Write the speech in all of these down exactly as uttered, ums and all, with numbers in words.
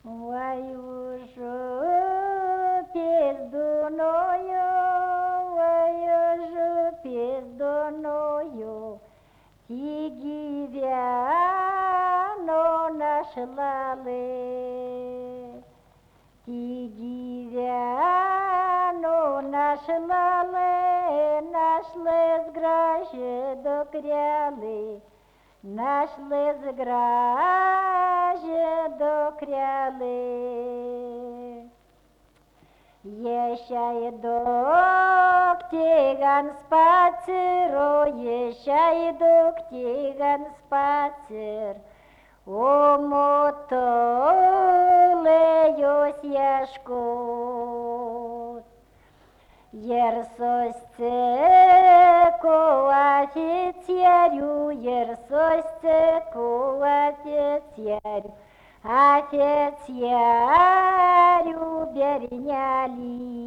Ой, ужо піздуною, ой, ужо піздуною, тігів'яно нашлали, тігів'яно нашлали, нашли зграші докряли, нашли зграші докряли. Еще идут тиган спацир, еще идут тиган спацир, умотолеюсь яшкут. Ерсосцеку офицерю, ерсосцеку офицерю, офицерю берняли,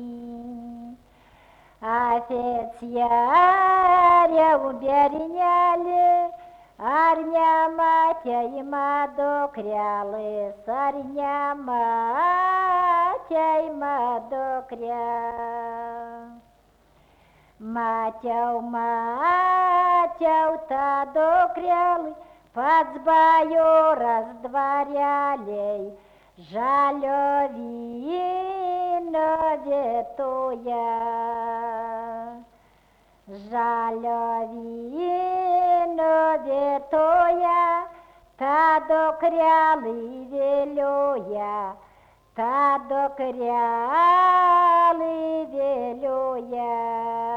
офицеря уберняли, арня матя има докряли, сарня матя има докря. Матяу, матяу та докряли, под збаю раздворяли, жаловино ветуя, жаловино ветуя, та докряли велюя, та докряли велюя.